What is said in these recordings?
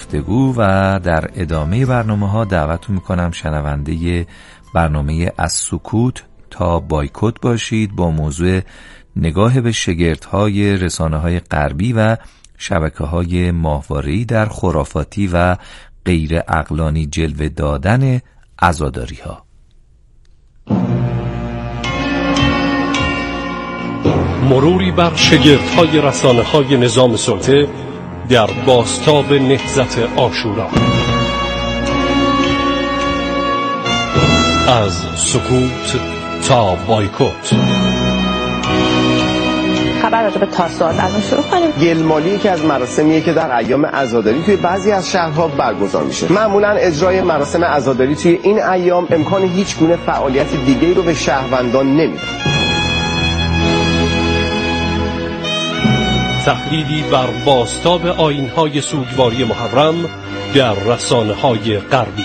گفتگو و در ادامه برنامه‌ها دعوتتون میکنم شنونده برنامه از سکوت تا بایکوت باشید با موضوع نگاه به شگردهای رسانه‌های غربی و شبکه‌های ماهواره‌ای در خرافاتی و غیر عقلانی جلوه دادن عزاداری‌ها. مروری بر شگردهای رسانه‌های نظام سلطه در بازتاب نهضت عاشورا. از سکوت تا بایکوت. خبر راجع به تاسوعات از شروع کنیم. گلمالی که از مراسمیه که در ایام عزاداری توی بعضی از شهرها برگزار میشه. معمولا اجرای مراسم عزاداری توی این ایام امکان هیچ گونه فعالیت دیگه‌ای رو به شهروندان نمیده. تحلیلی بر بازتاب آیین‌های سوگواری محرم در رسانه‌های غربی.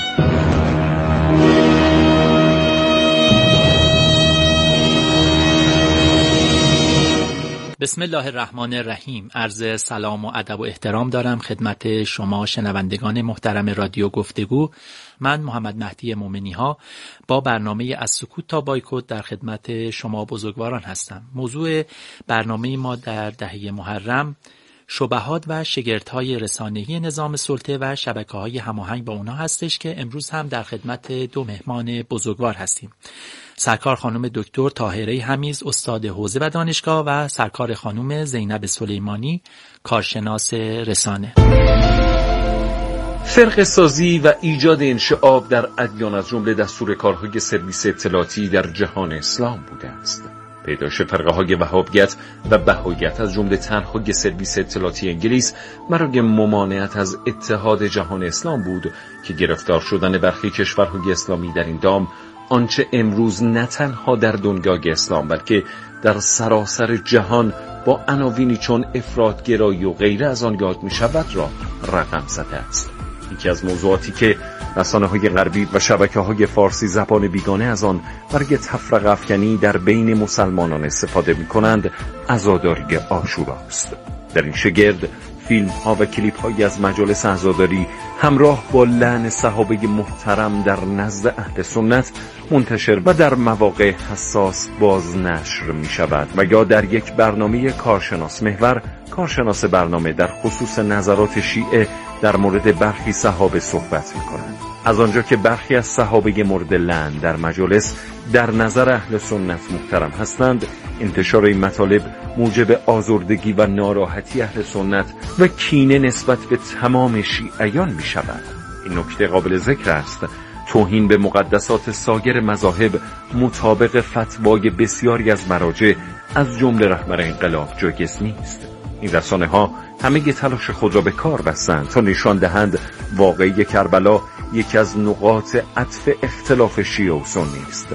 بسم الله الرحمن الرحیم. عرض سلام و ادب و احترام دارم خدمت شما شنوندگان محترم رادیو گفتگو. من محمد مهدی مومنی ها با برنامه از سکوت تا بایکوت در خدمت شما بزرگواران هستم. موضوع برنامه ما در دهه محرم شبهات و شگردهای رسانه‌ای نظام سلطه و شبکه‌های هماهنگ با اونها هستش که امروز هم در خدمت دو مهمان بزرگوار هستیم. سرکار خانم دکتر طاهره حمیز، استاد حوزه و دانشگاه، و سرکار خانم زینب سلیمانی، کارشناس رسانه. فرقه سازی و ایجاد انشعاب در ادیان از جمله دستور کارهای سرویس اطلاعاتی در جهان اسلام بوده است. پیدایش فرقه‌های وهابیت و بهائیت از جمله طرح‌های سرویس اطلاعاتی انگلیس برای ممانعت از اتحاد جهان اسلام بود که گرفتار شدن برخی کشورهای اسلامی در این دام آنچه امروز نه تنها در دنیای اسلام بلکه در سراسر جهان با عناوینی چون افراط‌گرایی و غیره از آن یاد می‌شود را رقم زده است. یکی از موضوعاتی که رسانه‌های غربی و شبکه‌های فارسی زبان بیگانه از آن برای تفرقه افکنی در بین مسلمانان استفاده می‌کنند عزاداری عاشورا است. در این شگرد فیلم‌ها و کلیپ‌هایی از مجالس عزاداری همراه با لعن صحابه محترم در نزد اهل سنت منتشر و در مواقع حساس بازنشر می‌شود و یا در یک برنامه کارشناس محور کارشناس برنامه در خصوص نظرات شیعه در مورد برخی صحابه صحبت می‌کنند. از آنجا که برخی از صحابه مورد لعن در مجالس در نظر اهل سنت محترم هستند، انتشار این مطالب موجب آزردگی و ناراحتی اهل سنت و کینه نسبت به تمام شیعیان می شود. این نکته قابل ذکر است. توهین به مقدسات سایر مذاهب مطابق فتوای بسیاری از مراجع از جمله رهبر انقلاب جایز نیست. این رسانه ها همه تلاش خود را به کار بستند تا نشان دهند واقعی کربلا یکی از نقاط عطف اختلاف شیعه و سنی است.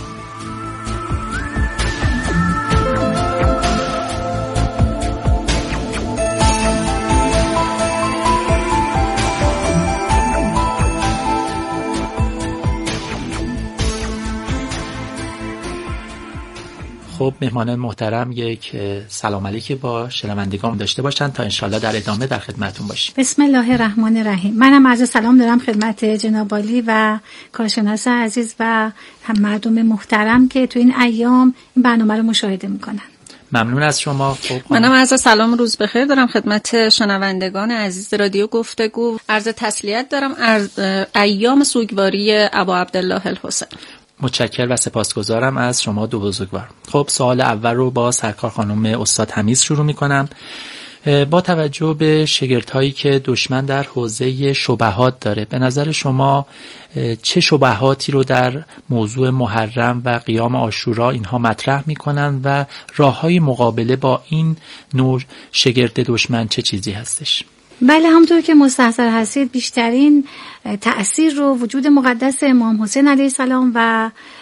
خب مهمانان محترم یک سلام علیک با شنوندگان داشته باشند تا انشالله در ادامه در خدمتون باشیم. بسم الله الرحمن الرحیم. منم عرض سلام دارم خدمت جناب عالی و کارشناس عزیز و هم مردم محترم که تو این ایام این برنامه رو مشاهده میکنن. ممنون از شما. منم عرض سلام روز بخیر دارم خدمت شنوندگان عزیز رادیو گفتگو. عرض تسلیت دارم از ایام سوگواری ابا عبدالله الحسین. متشکرم و سپاسگزارم از شما دو بزرگوار. خب سوال اول رو با سرکار خانم استاد حمیز شروع میکنم. با توجه به شگردهایی که دشمن در حوزه شبهات داره، به نظر شما چه شبهاتی رو در موضوع محرم و قیام عاشورا اینها مطرح میکنن و راههای مقابله با این نوع شگرد دشمن چه چیزی هستش؟ بله، همونطور که مستحضر هستید بیشترین تأثیر رو وجود مقدس امام حسین علیه السلام و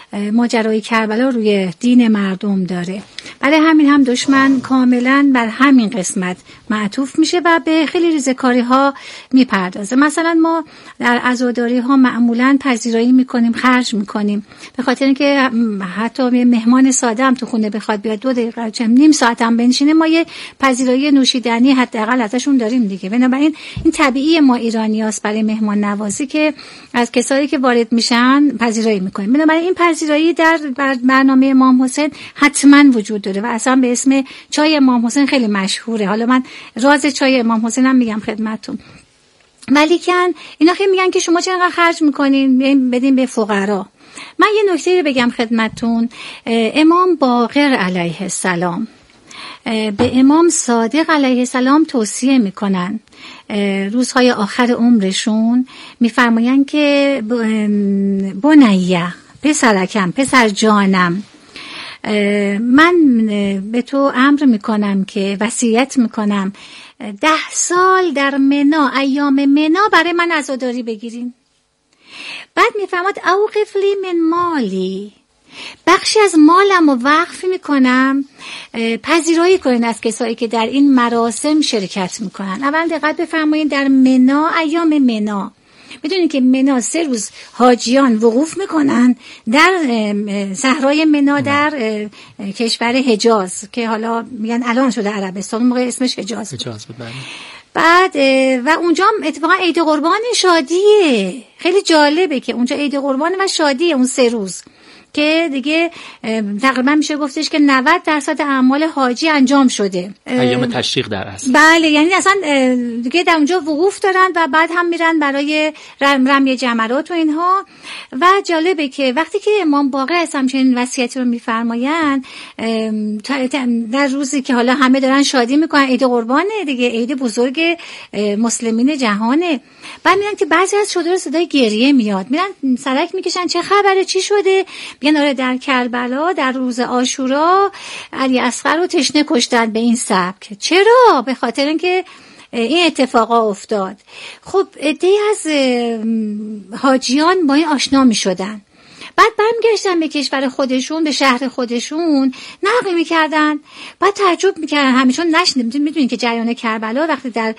ماجرای کربلا روی دین مردم داره. برای همین هم دشمن کاملا بر همین قسمت معطوف میشه و به خیلی ریزکاری ها میپردازه. مثلا ما در عزاداری ها معمولا پذیرایی میکنیم، خرج میکنیم، به خاطر اینکه حتی مهمان ساده هم تو خونه بخواد بیاد 2 دقیقه چه نیم ساعت هم بنشینه، ما یه پذیرایی نوشیدنی حداقل ازشون داریم دیگه. بنابراین این طبیعی ما ایرانیاست برای مهمان نوازی که از کسایی که وارد میشن پذیرایی میکنیم. بنابراین این پذیرایی در برنامه امام حسین حتما وجود داره و اصلا به اسم چای امام حسین خیلی مشهوره. حالا من راز چای امام حسین هم میگم خدمتتون. ولیکن اینا خیلی میگن که شما چقدر خرج میکنین بدین به فقرا. من یه نکته رو بگم خدمتتون. امام باقر علیه السلام به امام صادق علیه السلام توصیه میکنن، روزهای آخر عمرشون میفرماین که بنیه، پسرکم، پسر جانم، من به تو امر میکنم که وصیت میکنم 10 سال در منا، ایام منا برای من عزاداری بگیرین. بعد میفرماد اوقف لی من مالی، بخشی از مالم رو وقف میکنم، پذیرایی کنین از کسایی که در این مراسم شرکت میکنن. اول دقت بفرمایید در منا، ایام منا، میدونید که منا 3 روز حاجیان وقوف میکنن در صحرای منا در کشور حجاز که حالا میگن الان شده عربستان، موقع اسمش حجاز بود. بعد و اونجا اتفاقا عید قربان شادیه، خیلی جالبه که اونجا عید قربان و شادیه اون 3 روز که دیگه تقریبا میشه گفتش که 90% اعمال حاجی انجام شده. ایام تشریق در اصل. بله، یعنی اصلا دیگه در اونجا وقوف دارن و بعد هم میرن برای رمی جمرات و اینها. و جالبه که وقتی که امام باقر اصلا چنین وصیتی رو میفرمایند در روزی که حالا همه دارن شادی میکنن، عید قربانه دیگه، عید بزرگ مسلمین جهانه، بعد میگن که بعضی از شهدا صدای گریه میاد، میرن سرک میکشن چه خبره، چی شده؟ میگن آره در کربلا در روز عاشورا علی اصغر رو تشنه کشتن به این سبک. چرا؟ به خاطر اینکه این اتفاقا افتاد. خب عده‌ای از حاجیان با این آشنا میشدن، بعد برمیگشتن به کشور خودشون، به شهر خودشون نقل میکردن، بعد تعجب میکردن همیشون نشنیدیم. میدونین که جریان کربلا وقتی در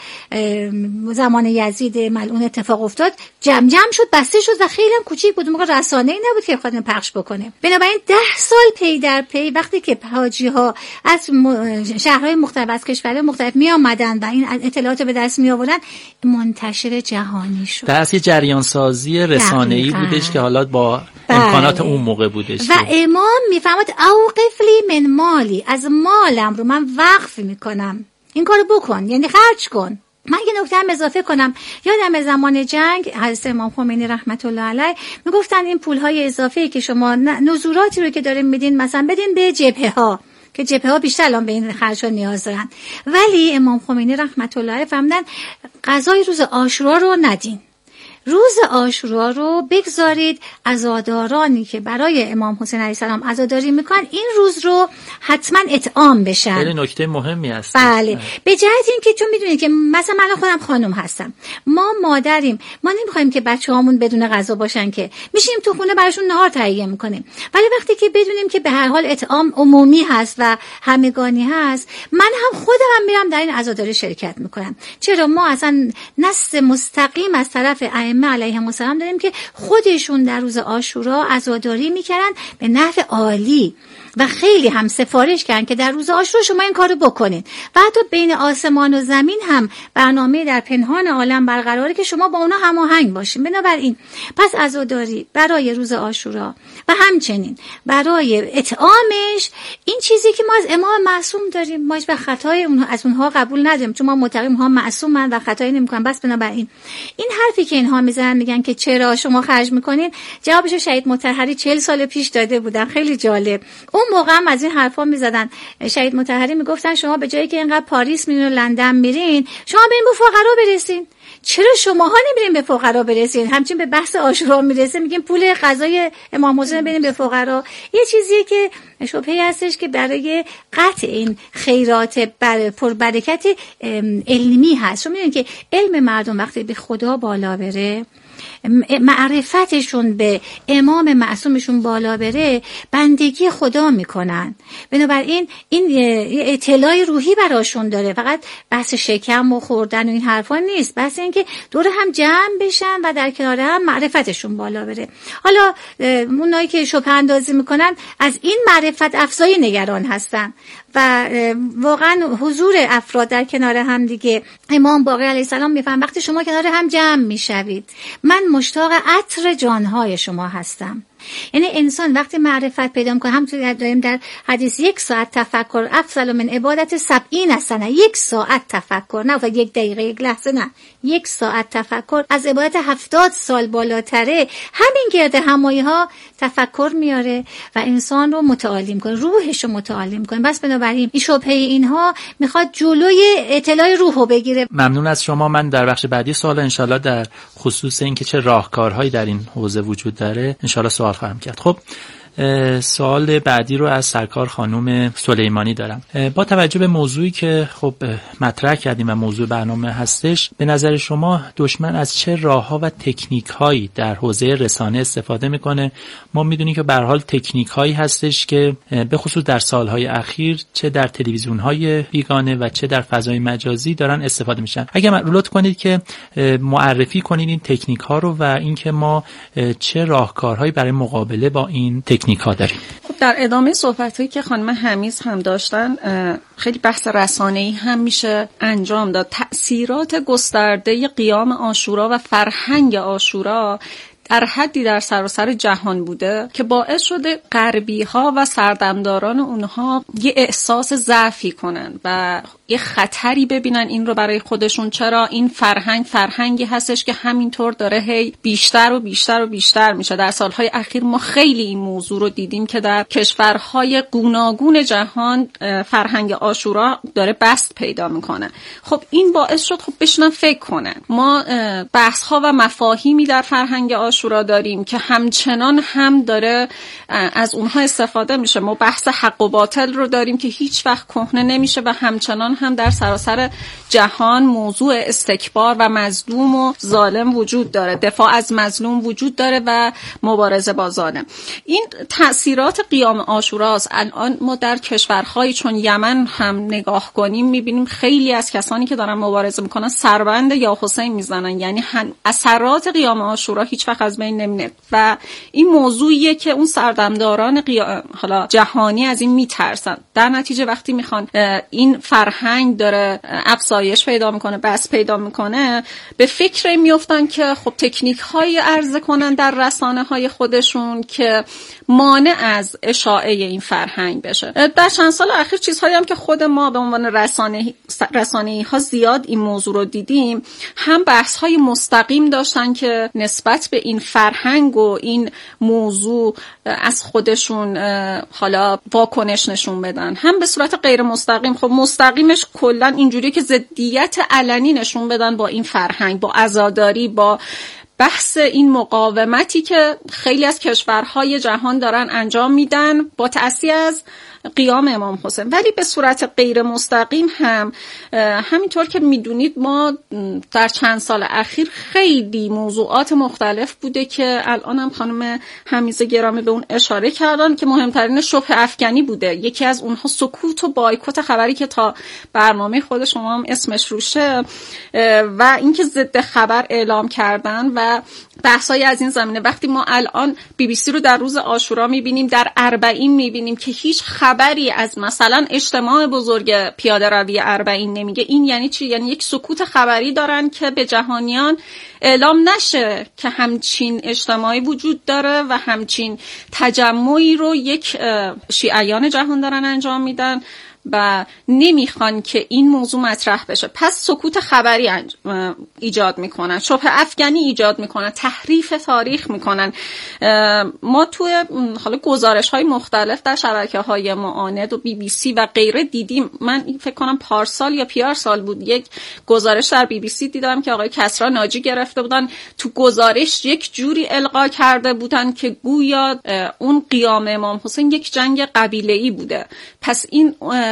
زمان یزید ملعون اتفاق افتاد جمع شد، بسته شد و خیلی هم کوچیک بود، موقع رسانه‌ای نبود که بخواد پخش بکنه. بنابراین 10 سال پی در پی وقتی که حاجی‌ها از شهرهای مختلف از کشورهای مختلف می آمدن و این اطلاعات به دست می آوردن، منتشر جهانی شد. در اصل جریان سازی رسانه‌ای بودش که حالا با امکانات اون موقع بودش. و امام میفهمد اوقف لی من مالی، از مالم رو من وقف میکنم، این کارو بکن، یعنی خرج کن. من یه نکته هم اضافه کنم، یادم زمان جنگ حضرت امام خمینی رحمت الله علیه میگفتن این پولهای اضافه‌ای که شما نزوراتی رو که دارین میدین مثلا بدین به جبهه ها که جبهه ها بیشتر الان به این خرج‌ها نیاز دارن، ولی امام خمینی رحمت الله علیه فهمیدن غذای روز عاشورا رو ندین، روز عاشورا رو بگذارید عزادارانی که برای امام حسین علیه السلام عزاداری میکنن این روز رو حتما اطعام بشن. خیلی نکته مهمی است. بله، به جهت این که چون میدونید که مثلا من خودم خانم هستم، ما مادریم، ما نمیخوایم که بچه‌هامون بدون غذا باشن، که میشیم تو خونه براشون نهار تهیه میکنیم، ولی وقتی که بدونیم که به هر حال اطعام عمومی هست و همگانی هست، من هم خودم هم میرم در این عزاداری شرکت میکنم. چرا؟ ما اصلا نص مستقیم از طرف ائمه علیهم السلام داریم که خودشون در روز عاشورا عزاداری میکردن به نحو عالی و خیلی هم سفارش کردن که در روز عاشورا شما این کارو بکنید و حتی بین آسمان و زمین هم برنامه در پنهان عالم برقراره که شما با اونا هماهنگ باشین. بنابراین پس عزاداری برای روز عاشورا و همچنین برای اطعامش این چیزی که ما از امام معصوم داریم، ما هیچ خطای از اونها قبول نداریم، چون ما معتقدیم ها معصومن و خطایی نمیکنن. بس بنابراین این حرفی که اینها میزنن میگن که چرا شما خرج میکنین، جوابش شهید مطهری 40 سال پیش داده بودن. خیلی جالب. اون موقع هم از این حرفا میزدن. شهید مطهری میگفتن شما به جایی که اینقدر پاریس میرین و لندن میرین، شما برین به فقرا برسین. چرا شماها نمیرین به فقرا برسین؟ همچین به بحث عاشورا میرسه میگیم پول غذای امام حسین برین به فقرا. یه چیزیه که شبهه هستش که برای قطع این خیرات پربرکت علمی هست. شما میدونید که علم مردم وقتی به خدا بالا بره بره، معرفتشون به امام معصومشون بالا بره، بندگی خدا میکنن. بنابراین این اطلاع روحی براشون داره، فقط بحث شکم و خوردن و این حرفا نیست، بحث این که دور هم جمع بشن و در کنار هم معرفتشون بالا بره. حالا اونایی که شبهه اندازی میکنن از این معرفت افزایی نگران هستن و واقعا حضور افراد در کنار هم دیگه، امام باقر علیه السلام میفهم وقتی شما کنار هم جمع میشوید من مشتاق عطر جانهای شما هستم. یعنی انسان وقتی معرفت پیدا میکنه، همونطور داریم در حدیث 1 ساعت تفکر افضل من عبادت 70 سنه. 1 ساعت تفکر، نه 1 دقیقه 1 لحظه، نه 1 ساعت تفکر از عبادت 70 سال بالاتره. همین گرد همایی ها تفکر میاره و انسان رو متعالی میکنه، روحش رو متعالی میکنه. بس بنابراین این شبهه اینها میخواد جلوی اطلاع روح رو بگیره. ممنون از شما. من در بخش بعدی سوال انشالله در خصوص اینکه چه راهکارهایی در این حوزه وجود داره انشالله سوال خواهم کرد. خب سوال بعدی رو از سرکار خانم سلیمانی دارم. با توجه به موضوعی که خب مطرح کردیم و موضوع برنامه هستش، به نظر شما دشمن از چه راه‌ها و تکنیک‌هایی در حوزه رسانه استفاده میکنه؟ ما میدونیم که به هر حال تکنیک‌هایی هستش که به خصوص در سالهای اخیر چه در تلویزیون‌های بیگانه و چه در فضای مجازی دارن استفاده میشن. اگه لطف کنید که معرفی کنید این تکنیک‌ها رو و اینکه ما چه راهکارهایی برای مقابله با این تکنیک‌ها داریم. خب در ادامه صحبت‌هایی که خانم حمیز هم داشتن، خیلی بحث رسانه‌ای هم میشه انجام داد. تأثیرات گسترده قیام عاشورا و فرهنگ عاشورا در حدی در سراسر جهان بوده که باعث شده غربی‌ها و سردمداران اونها یه احساس ضعفی کنن و یه خطری ببینن این رو برای خودشون. چرا؟ این فرهنگی هستش که همینطور داره هی بیشتر و بیشتر و بیشتر میشه. در سالهای اخیر ما خیلی این موضوع رو دیدیم که در کشورهای گوناگون جهان فرهنگ عاشورا داره بست پیدا میکنه. خب این باعث شد خب بشنن فکر کنن. ما بحث‌ها و مفاهیمی در فرهنگ عاشورا داریم که همچنان هم داره از اونها استفاده میشه. ما بحث حق و باطل رو داریم که هیچ وقت کهنه نمیشه و همچنان هم در سراسر جهان موضوع استکبار و مظلوم و ظالم وجود داره، دفاع از مظلوم وجود داره و مبارزه با ظالم. این تأثیرات قیام عاشوراست. الان ما در کشورهایی چون یمن هم نگاه کنیم میبینیم خیلی از کسانی که دارن مبارزه میکنن سربند یا حسین میزنن، یعنی اثرات قیام عاشورا هیچ وقت از بین نمیره و این موضوعیه که اون سردمداران حالا جهانی از این میترسن. در نتیجه وقتی میخوان این فرهنگ داره افزایش پیدا میکنه، بس پیدا میکنه، به فکر میافتن که خب تکنیک های عرضه کنن در رسانه های خودشون که مانع از اشاعه این فرهنگ بشه. در چند سال اخیر چیزهایی هم که خود ما به عنوان رسانه‌ای ها زیاد این موضوع رو دیدیم، هم بحث های مستقیم داشتن که نسبت به این فرهنگ و این موضوع از خودشون حالا واکنش نشون بدن، هم به صورت غیر مستقیم. خب مستقیمش کلا اینجوریه که ضدیت علنی نشون بدن با این فرهنگ، با عزاداری، با بحث این مقاومتی که خیلی از کشورهای جهان دارن انجام میدن با تأثیر از قیام امام حسین. ولی به صورت غیر مستقیم هم همینطور که میدونید ما در چند سال اخیر خیلی موضوعات مختلف بوده که الان هم خانم حمیزه گرامی به اون اشاره کردن که مهمترین شبهه افکنی بوده. یکی از اونها سکوت و بایکوت خبری که تا برنامه خود شما هم اسمش روشه و اینکه ضد خبر اعلام کردن و بحثای از این زمینه. وقتی ما الان BBC رو در روز عاشورا میبینیم، در اربعین میبینیم که هیچ خبری از مثلا اجتماع بزرگ پیاده روی اربعین نمیگه، این یعنی چی؟ یعنی یک سکوت خبری دارن که به جهانیان اعلام نشه که همچین اجتماعی وجود داره و همچین تجمعی رو یک شیعیان جهان دارن انجام میدن و نمیخوان که این موضوع مطرح بشه. پس سکوت خبری ایجاد میکنن، شبهه افکنی ایجاد میکنن، تحریف تاریخ میکنن. ما توی حالا گزارش‌های مختلف در شبکه‌های معاند و BBC و غیره دیدیم. من فکر کنم پارسال یا پیارسال بود یک گزارش در BBC دیدم که آقای کسری ناجی گرفته بودن. تو گزارش یک جوری القا کرده بودن که گویا اون قیام امام حسین یک جنگ قبیله‌ای بوده. پس این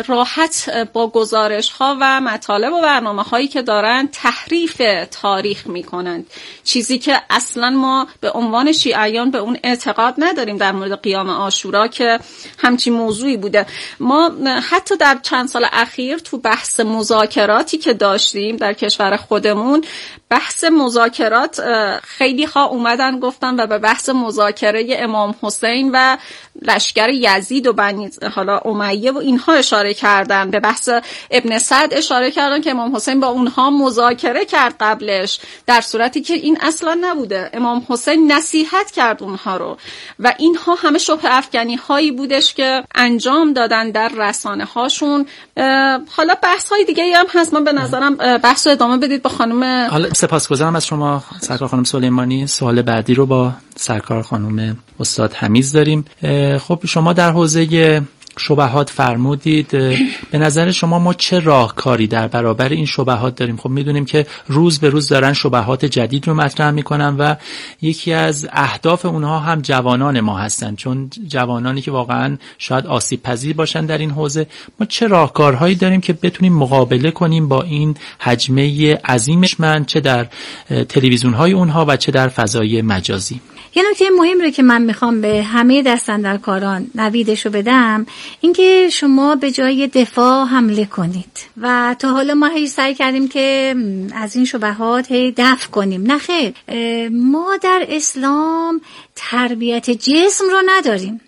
راحت با گزارش ها و مطالب و برنامه هایی که دارن تحریف تاریخ میکنند، چیزی که اصلا ما به عنوان شیعیان به اون اعتقاد نداریم. در مورد قیام عاشورا که همچین موضوعی بوده، ما حتی در چند سال اخیر تو بحث مذاکراتی که داشتیم در کشور خودمون، بحث مذاکرات خیلی ها اومدن گفتن و به بحث مذاکره امام حسین و لشکر یزید و بنی حالا امیه و اینها اشاره کردن، به بحث ابن سعد اشاره کردن که امام حسین با اونها مذاکره کرد قبلش، در صورتی که این اصلا نبوده. امام حسین نصیحت کرد اونها رو و اینها همه شبهه افکنی هایی بودش که انجام دادن در رسانه هاشون. حالا بحث های دیگه هم هست، من به نظرم بحث رو ادامه بدید با خانم. حالا سپاسگزارم از شما سرکار خانم سلیمانی. سوال بعدی رو با سرکار خانم استاد حمیز داریم. خب شما در حوزه شبهات فرمودید، به نظر شما ما چه راهکاری در برابر این شبهات داریم؟ خب میدونیم که روز به روز دارن شبهات جدید رو مطرح میکنن و یکی از اهداف اونها هم جوانان ما هستن، چون جوانانی که واقعا شاید آسیب پذیر باشن در این حوزه. ما چه راهکارهایی داریم که بتونیم مقابله کنیم با این حجمه عظیمش، چه در تلویزیون های اونها و چه در فضای مجازی؟ یه نکته مهم رو که من میخوام به همه دستاندرکاران نویدشو بدم، اینکه شما به جای دفاع حمله کنید و تا حالا ما هی سعی کردیم که از این شبهات هی دفع کنیم. نه خیر، ما در اسلام تربیت جسم رو نداریم.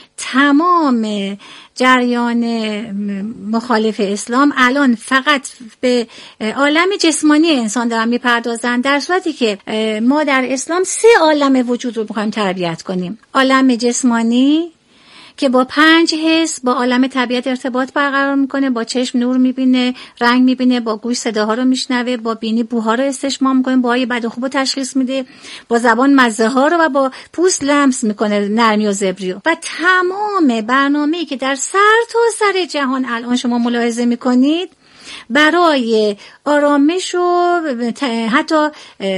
تمام جریان مخالف اسلام الان فقط به عالم جسمانی انسان دارن میپردازن، در صورتی که ما در اسلام 3 عالم وجود رو میخوایم تربیت کنیم. عالم جسمانی که با 5 حس با عالم طبیعت ارتباط برقرار میکنه، با چشم نور میبینه، رنگ میبینه، با گوش صداها رو میشنوه، با بینی بوها رو استشمام میکنه، با های بد و خوب رو تشخیص میده، با زبان مزه ها رو و با پوست لمس میکنه، نرمی و زبری رو. و تمام برنامه‌ای که در سر جهان الان شما ملاحظه میکنید برای آرامش و حتی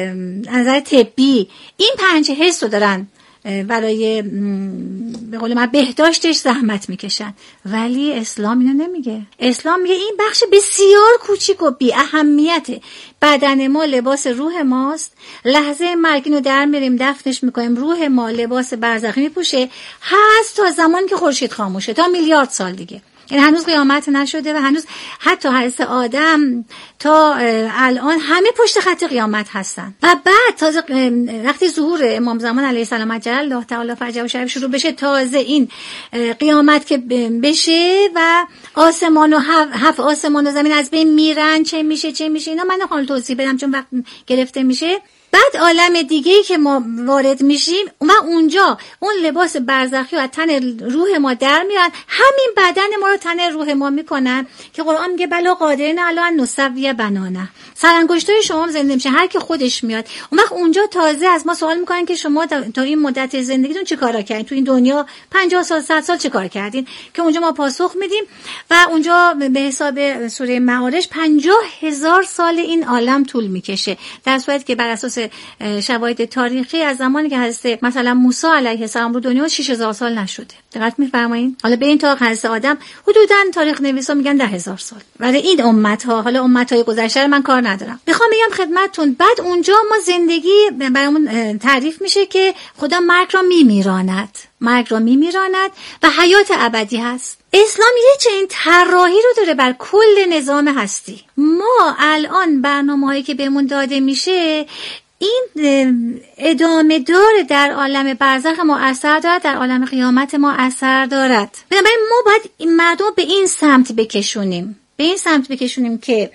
نظر طبی این 5 حس رو دارن برای به قول من بهداشتش زحمت میکشن، ولی اسلام اینو نمیگه. اسلام میگه این بخش بسیار کوچیک و بی اهمیته. بدن ما لباس روح ماست، لحظه مرگ اینو در میریم دفنش میکنیم، روح ما لباس برزخی میپوشه، هست تا زمان که خورشید خاموشه، تا میلیارد سال دیگه. این هنوز قیامت نشده و هنوز حتی حضرت آدم تا الان همه پشت خط قیامت هستن. و بعد تازه وقتی ظهور امام زمان علیه السلام عجل الله تعالی فرجه و شرف شروع بشه، تازه این قیامت که بشه و آسمان و 7 آسمان و زمین از بین میرن، چه میشه اینا من نخواهم توضیح بدم چون وقت گرفته میشه. بعد عالم دیگه‌ای که ما وارد میشیم و اونجا اون لباس برزخی و تن روح ما در میاد، همین بدن ما رو تن روح ما میکنن که قرآن میگه بلا قادرین علی ان نسوی بنانه. سرانگشتای شما زنده میشه هر کی خودش میاد. اون وقت اونجا تازه از ما سوال میکنن که شما تا این مدت زندگیتون چه کارا کردین؟ تو این دنیا 50 سال 100 سال چه کار کردین؟ که اونجا ما پاسخ میدیم و اونجا به حساب سوره معارج 50,000 سال این عالم طول میکشه، در صورتی که بر اساس شواهد تاریخی از زمانی که حضرت مثلا موسی علیه السلام رو دنیا 6000 سال نشده. دقت می‌فرمایید؟ حالا به این تا حضرت آدم حدوداً تاریخ نویسا میگن 10,000 سال. ولی این امت‌ها، حالا امت‌های گذشته من کار ندارم. میخوام بگم خدمتتون بعد اونجا ما زندگی برامون تعریف میشه که خدا مرگ را میمیراند و حیات ابدی هست. اسلام یه چنین طراحی رو داره بر کل نظام هستی. ما الان برنامه‌هایی که بهمون داده میشه این ادامه داره، در عالم برزخ ما اثر دارد، در عالم قیامت ما اثر دارد. بنابراین ما باید این مردم به این سمت بکشونیم که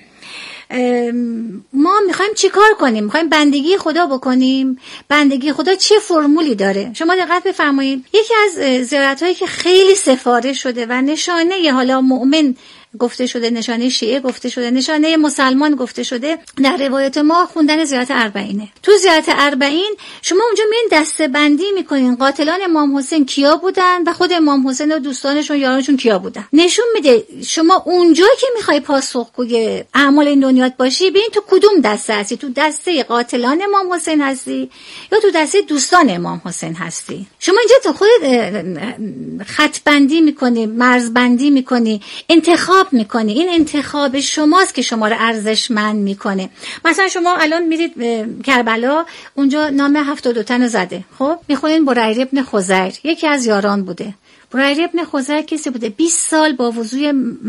ما میخوایم چی کار کنیم؟ میخوایم بندگی خدا بکنیم. بندگی خدا چه فرمولی داره؟ شما دقت بفرمایید. یکی از زیارت‌هایی که خیلی سفارش شده و نشانه حالا مؤمن گفته شده، نشانه شیعه گفته شده، نشانه مسلمان گفته شده. در روایت ما خوندن زیارت اربعینه. تو زیارت اربعین شما اونجا میین دسته بندی میکنین قاتلان امام حسین کیا بودن و خود امام حسین و دوستانشون یارانشون کیا بودن. نشون میده شما اونجا که میخوای پاسخگوی اعمال این دنیات باشی، ببین تو کدوم دسته هستی، تو دسته قاتلان امام حسین هستی یا تو دسته دوستان امام حسین هستی. شما اینجا تو خودت خط بندی میکنی، مرز بندی میکنی، انتخاب میکنی. این انتخاب شماست که شما رو ارزشمند میکنه. مثلا شما الان میرید کربلا، اونجا نام 72 تن زده، خب میخونین بریر ابن خزیر یکی از یاران بوده. بریر ابن خزیر کسی بوده 20 سال با وضوی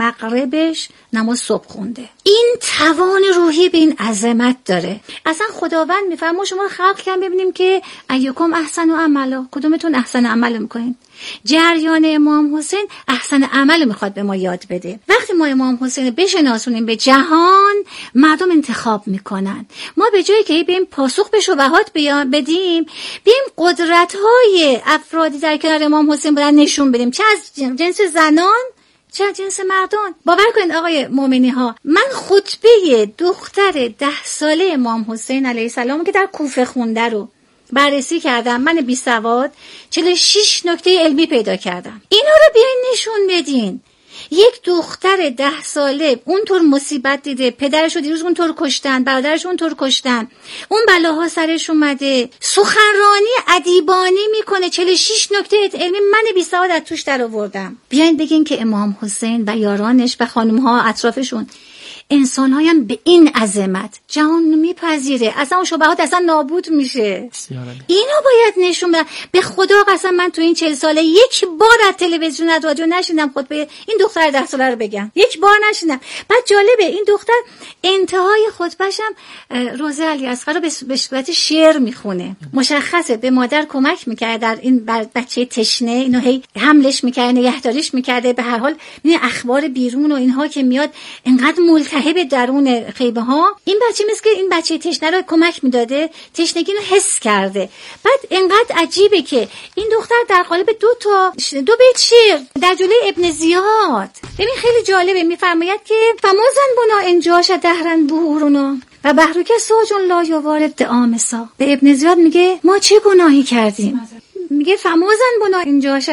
مغربش نماز صبح خونده. این توان روحی به این عظمت داره. اصلا خداوند میفرما شما خلق کردن ببینیم که ایکم احسن عملا، کدومتون احسن عمل میکنین. جریان امام حسین احسن عمل میخواد به ما یاد بده. وقتی ما امام حسین بشناسونیم به جهان، مردم انتخاب میکنن. ما به جایی که بریم پاسخ به شبهات بدیم، بریم قدرت‌های افرادی در کنار امام حسین بودن نشون بدیم، چه از جنس زنان چه از جنس مردان. باور کنید آقای مومنی ها، من خطبه دختر 10 ساله امام حسین علیه السلام که در کوفه خونده رو بررسی کردم. من بی سواد 46 نکته علمی پیدا کردم. اینا رو بیاین نشون بدین. یک دختر 10 ساله اونطور مصیبت دیده، پدرش رو دیروز اونطور کشتن، برادرش اونطور کشتن، اون بلاها سرش اومده، سخنرانی ادیبانی میکنه، 46 نکته علمی من بی سواد از توش در آوردم. بیاین بگین که امام حسین و یارانش و خانم‌ها اطرافشون انسان‌هایم به این عظمت جهان میپذیره، اصلا اون شبهات اصلا نابود میشه. اینا باید نشون بدن. به خدا قسم من تو این 40 ساله یک بار از تلویزیون از رادیو نشیدم خطبه این دختر 10 ساله رو بگم، یک بار نشیدم. بعد جالبه این دختر انتهای خطبه‌ش هم روزه علی اصغر رو به صورت شعر میخونه. مشخصه به مادر کمک میکرده در این بچه تشنه، اینو هی حملش میکرده، نگهداریش میکرده. به هر حال این اخبار بیرون و اینها که میاد انقدر ملتهب درون خیبه ها، این بچه مثل که این بچه تشنه رو کمک میداده، تشنگی رو حس کرده. بعد انقدر عجیبه که این دختر در قالب دو بیت شعر در جلوی ابن زیاد، ببین خیلی جالبه، میفرماید که فمازن بنا انجاش دهرن بهورنا و بحرک ساجون لا یوارد آمسا. به ابن زیاد میگه ما چه گناهی کردیم؟ میگه فمازن بنا انجاش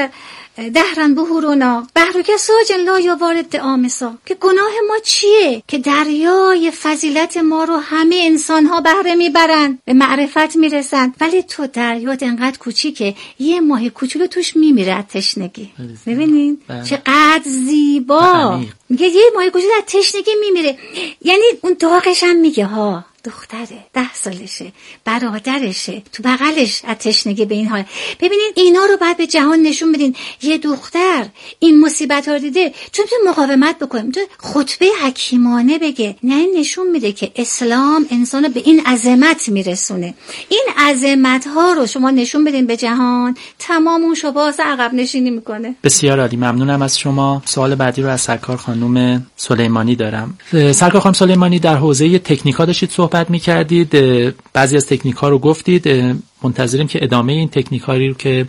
دهرن بهورونا بحرک ساجن لا یوارد آمسا، که گناه ما چیه که دریای فضیلت ما رو همه انسان‌ها بهره میبرن، به معرفت میرسن، ولی تو دریات انقدر کوچیکه یه ماه کوچولو توش میمیره تشنگی. ببینین چقدر زیبا، میگه یه ماه کوچولو از تشنگی میمیره. یعنی اون داغش هم میگه ها دختره 10 سالشه، برادرشه، تو بغلش از تشنگی به این حال. ببینین اینا رو باید به جهان نشون بدین. یه دختر این مصیبت ها دیده، چون تو مقاومت بکنیم، تو خطبه حکیمانه بگه، نه نشون میده که اسلام انسانو به این عظمت میرسونه. این عظمت ها رو شما نشون بدین به جهان، تمام اون شبهات عقب نشینی میکنه. بسیار عالی، ممنونم از شما. سوال بعدی رو از سرکار خانم سلیمانی دارم. سرکار خانم سلیمانی، در حوزه تکنیکا داشتید صحبت می‌کردید، بعضی از تکنیک‌ها رو گفتید، منتظریم که ادامه این تکنیک‌ها رو که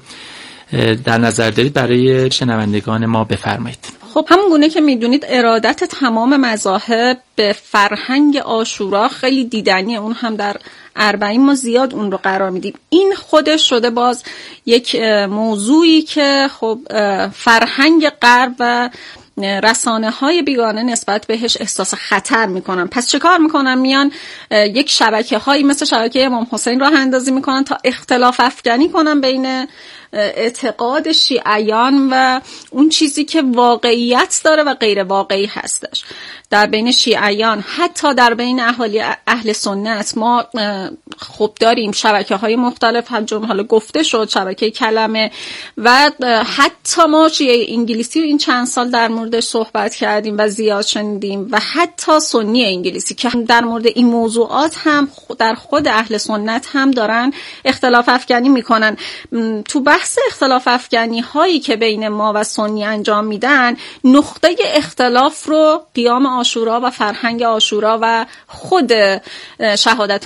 در نظر دارید برای شنوندگان ما بفرمایید. خب همون گونه که میدونید ارادت تمام مذاهب به فرهنگ عاشورا خیلی دیدنیه، اون هم در 40 ما زیاد اون رو قرار میدیم. این خودش شده باز یک موضوعی که خب فرهنگ غرب و رسانه های بیگانه نسبت بهش احساس خطر میکنن. پس چه کار میکنن؟ میان یک شبکه هایی مثل شبکه امام حسین راه اندازی میکنن تا اختلاف افکنی کنن بین اعتقاد شیعیان و اون چیزی که واقعیت داره و غیر واقعی هستش. در بین شیعیان، حتی در بین اهالی اهل سنت ما خب داریم شبکه های مختلف، همچون حالا گفته شد شبکه کلمه، و حتی ما شیعه انگلیسی این چند سال در موردش صحبت کردیم و زیاد شنیدیم، و حتی سنی انگلیسی که در مورد این موضوعات هم در خود اهل سنت هم دارن اختلاف افکنی میکنن. تو بحث اختلاف افکنی هایی که بین ما و سنی انجام میدن، نقطه اختلاف رو قیام عاشورا و فرهنگ عاشورا و خود شهادت امام حسین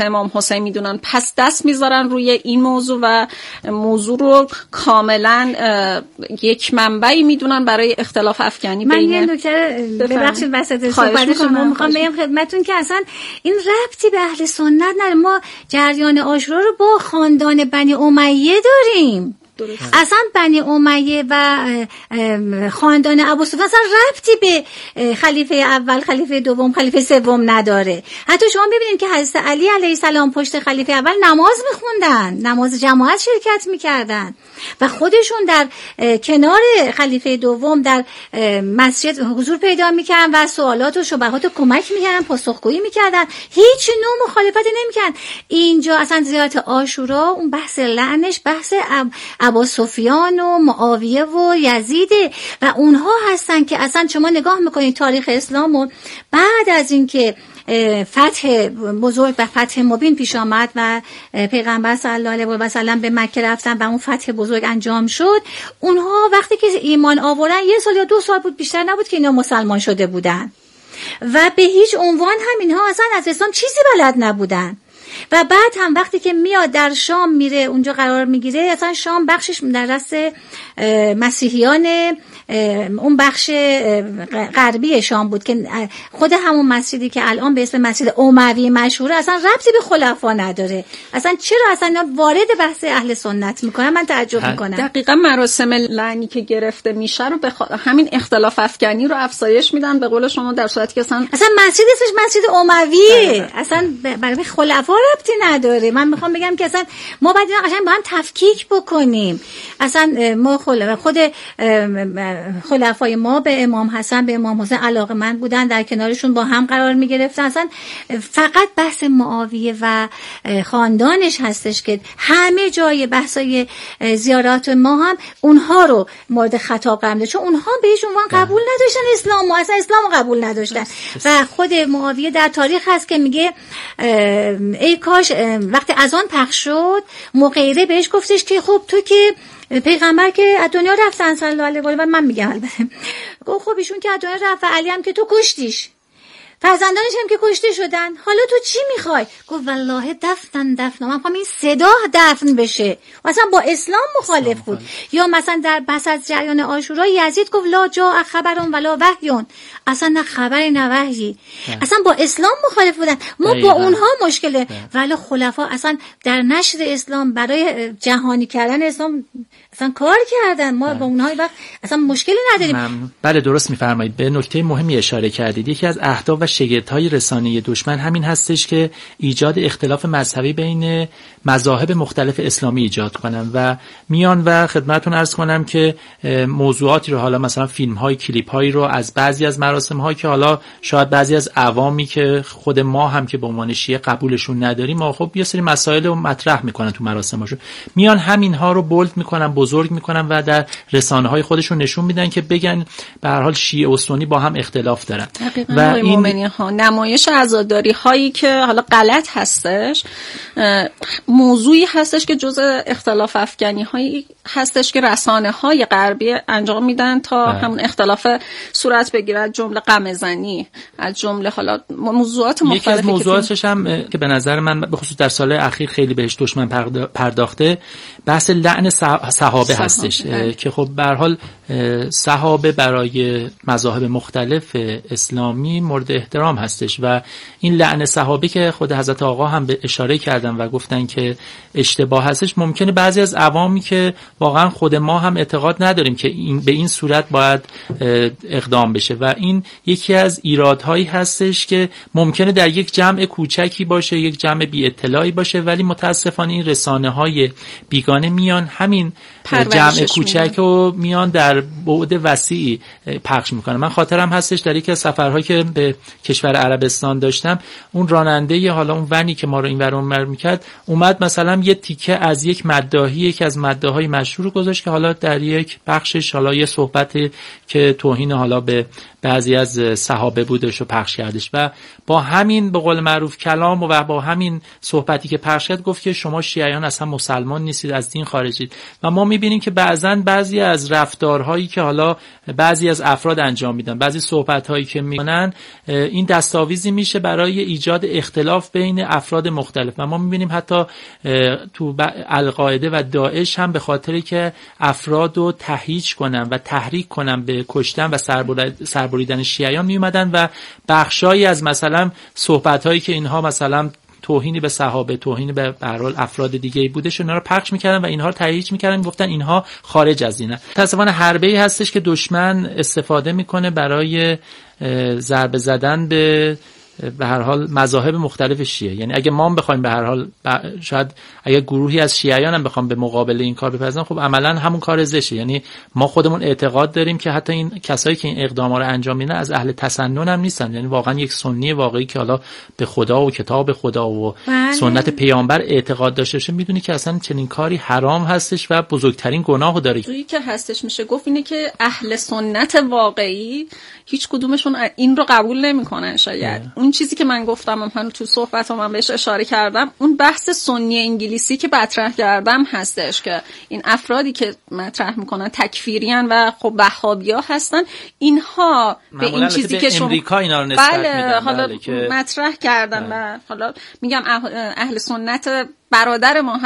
توسعه میدونن، پس دست میذارن روی این موضوع و موضوع رو کاملا یک منبعی میدونن برای اختلاف افکنی بین. من یه نکته ببخشید وسط صحبت شما میخوام بگم خدمتتون که اصلا این ربطی به اهل سنت نداره. ما جریان عاشورا رو با خاندان بنی امیه داریم. اصلا بنی امیه و خاندان ابوسفیان اصلا ربطی به خلیفه اول، خلیفه دوم، خلیفه سوم نداره. حتی شما ببینید که حضرت علی علیه السلام پشت خلیفه اول نماز میخوندن، نماز جماعت شرکت میکردن و خودشون در کنار خلیفه دوم در مسجد حضور پیدا میکردن و سوالات و شبهات رو کمک میکردن، پاسخگویی میکردن، هیچ نوع مخالفتی نمیکردن. اینجا اصلا زیارت عاشورا اون بحث لعنش بحث ابو سفیان و معاویه و یزیده و اونها هستن که اصلا شما نگاه میکنید تاریخ اسلام و بعد از اینکه فتح بزرگ و فتح مبین پیش آمد و پیغمبر صلی الله علیه و سلم به مکه رفتن و اون فتح بزرگ انجام شد، اونها وقتی که ایمان آوردن 1 سال یا 2 سال بود، بیشتر نبود که اینا مسلمان شده بودن و به هیچ عنوان هم اینها اصلا از اسلام چیزی بلد نبودن. و بعد هم وقتی که میاد در شام میره اونجا قرار میگیره، اصلا شام بخشش در دست مسیحیان، اون بخش غربی شام بود که خود همون مسجدی که الان به اسم مسجد اموی مشهوره اصلا ربطی به خلفا نداره. اصلا چرا اصلا وارد بحث اهل سنت میکنن؟ من تعجب میکنم. دقیقاً مراسم لعنی که گرفته میشه رو به همین اختلاف افکنی رو افزایش میدن، به قول شما، در صورتی که اصلا مسجد اسمش مسجد امویه، اصلا برای خلفا ربطی نداره. من میخوام بگم که اصلا ما باید قشنگ با هم تفکیک بکنیم. اصلا ما خود خلفای ما به امام حسن، به امام حسین علاقه‌مند بودن، در کنارشون با هم قرار میگرفتن. اصلا فقط بحث معاویه و خاندانش هستش که همه جای بحثای زیارات ما هم اونها رو مورد خطاب قرار میده، چون اونها به هیچ عنوان قبول نداشتن اسلام، اصلا اسلام قبول نداشتن. و خود معاویه در تاریخ هست که میگه ای کاش وقتی اذان پخش شد مغیره بهش گفتش که خب تو که پیغمبر که از دنیا رفتن صلی الله علیه و آله، من میگم البته، گفت خب ایشون که از دنیا رفت و علی هم که تو کشتیش، فرزندانش هم که کشته شدن، حالا تو چی میخوای؟ گفت والله دفن من میخوام این صدا دفن بشه. و اصلا با اسلام مخالف بود. یا مثلا در بحث از جریان عاشورا یزید گفت لا جاء خبرون ولا وحی، اصلا نه خبری نه وحی، اصلا با اسلام مخالف بودن. ما با اونها مشکله. ولی خلفا اصلا در نشر اسلام، برای جهانی کردن اسلام اصلا کار کردن. ما با اونها وقت اصلا مشکلی نداریم. بله درست میفرمایید. به نکته مهمی اشاره کردید. یکی از اهداف و شگفت‌های رسانه‌ای دشمن همین هستش که ایجاد اختلاف مذهبی بین مذاهب مختلف اسلامی ایجاد کنن و میان و خدمتتون عرض کنم که موضوعاتی رو، حالا مثلا فیلم‌های، کلیپ‌هایی رو از بعضی از مراسم‌ها که حالا شاید بعضی از عوامی که خود ما هم که به عنوان شیعه قبولشون نداریم، ما خب یه سری مسائل رو مطرح میکنن تو مراسم‌هاشون، میان همین‌ها رو بولد میکنن، بزرگ میکنن و در رسانه‌های خودشون نشون میدن که بگن به هر حال شیعه و سنی با هم اختلاف دارن. و این نمایش عزاداری هایی که حالا غلط هستش، موضوعی هستش که جزء اختلاف افکنی هایی هستش که رسانه های غربی انجام میدن تا همون اختلاف صورت بگیره، از جمله غمزنی، از جمله حالا موضوعات مختلفی. یکی از موضوعاتش هم که به نظر من به خصوص در سال اخیر خیلی بهش دشمن پرداخته، بحث لعن صحابه هستش که خب به هر حال صحابه برای مذاهب مختلف اسلامی مورد احترام هستش و این لعن صحابه که خود حضرت آقا هم به اشاره کردن و گفتن که اشتباه هستش، ممکنه بعضی از عوامی که واقعا خود ما هم اعتقاد نداریم که این به این صورت باید اقدام بشه و این یکی از ایرادهایی هستش که ممکنه در یک جمع کوچکی باشه، یک جمع بی اطلاعی باشه، ولی متاسفانه این رسانه‌های بیگانه میان همین جمع کوچک رو میان در بعد وسیعی پخش میکنه. من خاطرم هستش در یکی از سفرهایی که به کشور عربستان داشتم، اون راننده حالا اون ونی که ما رو این ور اون ور میکرد اومد مثلا یه تیکه از یک مداحی، یکی از مداحای مشهور گذاشت که حالا در یک بخشش حالا یه صحبتی که توهین حالا به بعضی از صحابه بودش و پخش کردش و با همین به قول معروف کلام و با همین صحبتی که پخش کرد گفت که شما شیعیان اصلا مسلمان نیستید، از دین خارجید. و ما میبینیم که بعضی از رفتارها کارهایی که حالا بعضی از افراد انجام میدن، بعضی صحبت‌هایی که میکنن، این دستاویزی میشه برای ایجاد اختلاف بین افراد مختلف. و ما میبینیم حتی تو القاعده و داعش هم به خاطری که افراد رو تهییج کنن و تحریک کنن به کشتن و سربریدن شیعیان میومدن و بخشایی از مثلا صحبت‌هایی که اینها مثلا توهینی به صحابه، توهینی به هر حال افراد دیگه‌ای بودش، اینا رو پخش می‌کردن و اینها رو تهییج می‌کردن، میگفتن اینها خارج از اینه. متأسفانه حربه‌ای هستش که دشمن استفاده می‌کنه برای ضربه زدن به هر حال مذاهب مختلف شیعه. یعنی اگه ما بخوایم به هر حال شاید اگه گروهی از شیعیان هم بخوام به مقابل این کار بپردازن، خب عملاً همون کار زشه. یعنی ما خودمون اعتقاد داریم که حتی این کسایی که این اقداما رو انجام میدن از اهل تسنن هم نیستن، یعنی واقعا یک سنی واقعی که حالا به خدا و کتاب خدا و سنت پیامبر اعتقاد داشته باشه، میدونی که اصلا چنین کاری حرام هستش و بزرگترین گناهو داره. چیزی که هستش میشه گفت اینه که اهل سنت واقعی هیچ کدومشون این رو قبول نمیکنن. شاید اون چیزی که من گفتم، من تو صحبتام من بهش اشاره کردم، اون بحث سنی انگلیسی که مطرح کردم هستش که این افرادی که مطرح میکنن تکفیریان و خب وهابیا هستن، اینها به این چیزی که شما امریکا اینا رو نسبت میدن، حالا مطرح کردن و حالا میگم اهل سنت برادر ما